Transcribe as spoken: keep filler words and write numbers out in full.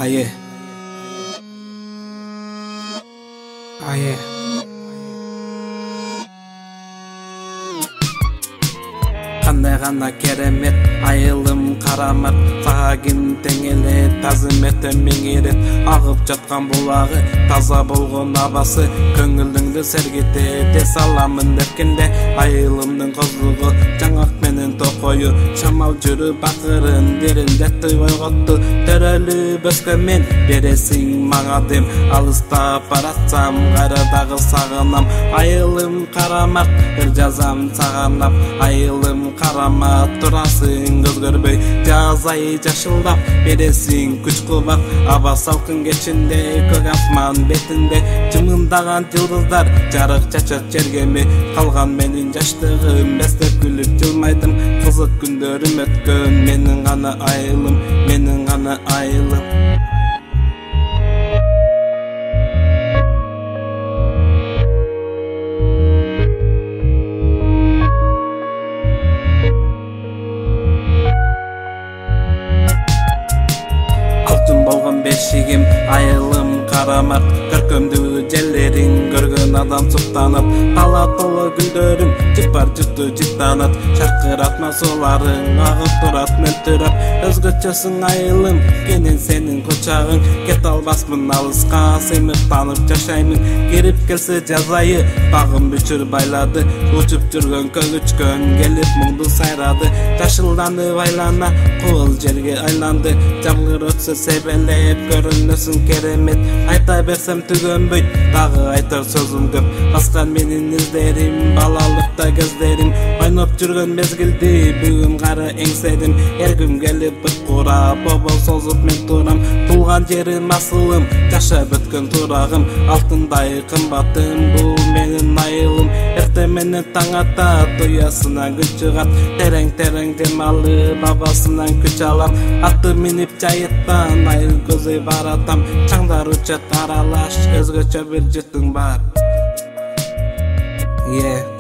Aye. Aye. Кандай гана керемет айылым карамат, сага ким тең эле тазымет миңирет. Агып жаткан булагы таза болгон абасы, көңүлүңдү сергите саламын эркинде. Айылымдын козугу жаңак менен токою, шамал жүрүп бакырын дерилдетти ойготту. Төрөлүп өскөн мен бересиң мага дем, алыста баратсам кайра дагы сагынам. Айылым карамак ыр жазам саганап, айылым карама турасың өзгөрбөй, жаз айы жашылдап бересиң күч кубат. Аба салкын кечинде көк асман бетинде жымыңдаган жылдыздар жарык чачат жергеми. Калган менин жаштыгым бестеп күлүп жылмайдым, кызык күндөрүм өткөн менин гана айылым, менин гана айылым. Болгон бешигим айылым карамат, көркөмдүү жерлерин көргөн адам суктанат. Ала толо гүлдөрүм жыпар жыттуу жыттанат, шаркыратма сууларың агып турат мөлтүрөп. Өзгөчөсүң айылым, кенен сенин кучагың, кете албасмын алыска, сыймыктанып жашаймын. Кирип келсе жаз айы, багым бүчүр байлады, учуп жүргөн көгүчкөн келип муңду сайрады. Жашылданып айлана, кул жерге айланды, жамгыр өтсө себелеп көрүнөсүң керемет. Айта берсем түгөнбөйт, дагы айтар сөзүм көп. Баскан менин издерим, балалыкта кездерим, ойноп жүргөн мезгилди бүгүн кары эңседим. Эргим келип быт курап, бобол созуп мен турам. Тулган жерим асылым, жашап өткөн турагым, алтындай кымбатым, бул менин айылым. Эрте менен таң атат, уясынан күн чыгат, терең терең дем алып бабасынан күч алам. Аты минип жайыттан айыл көзөй баратам, чаңдар учат аралаш, өзгөчө бир жытың бар. Yeah.